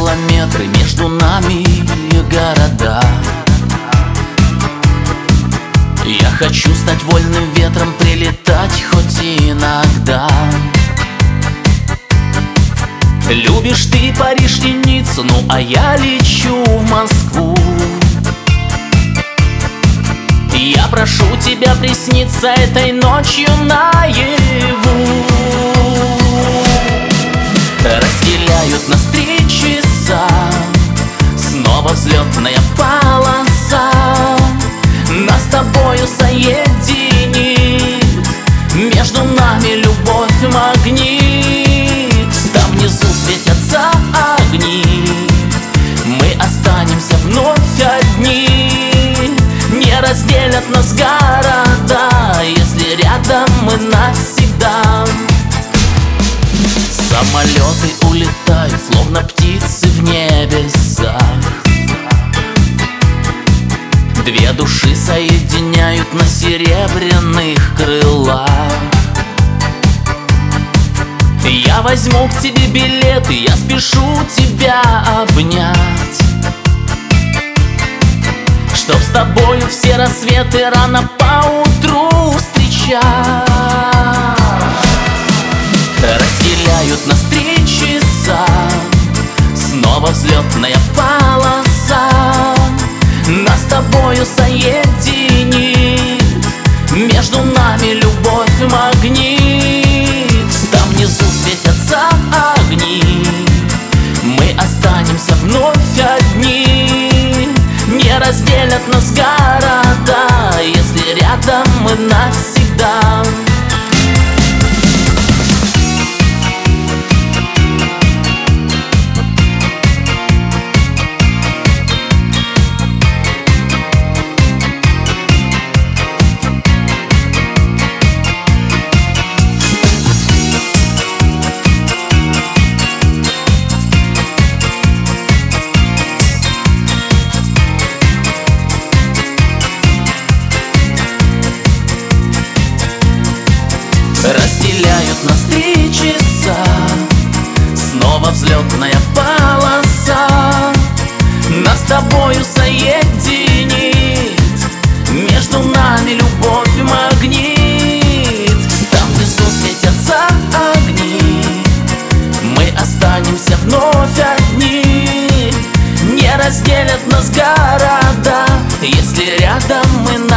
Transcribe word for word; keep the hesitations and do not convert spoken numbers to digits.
километры между нами и города. Я хочу стать вольным ветром, прилетать хоть и иногда. Любишь ты Париж и Ниццу, ну а я лечу в Москву. Я прошу тебя присниться этой ночью наяву. Разделяют нас три часа, снова взлетная полоса. Нас с тобою соединит, между нами любовь магнит. Там внизу светятся огни, мы останемся вновь одни. Не разделят нас города, если рядом мы навсегда. Самолеты улетают, словно птицы в небесах. Две души соединяют на серебряных крылах. Я возьму к тебе билеты, я спешу тебя обнять, чтоб с тобою все рассветы рано поутру встречать. Разделяют нас три часа, снова взлетная полоса. Нас с тобою соединит, между нами любовь магнит. Там внизу светятся огни, мы останемся вновь одни. Не разделят нас города, если рядом мы навсегда. Разделяют нас три часа, снова взлетная полоса. Нас с тобою соединит, между нами любовь магнит. Там внизу светятся огни, мы останемся вновь одни. Не разделят нас города, если рядом мы навсегда.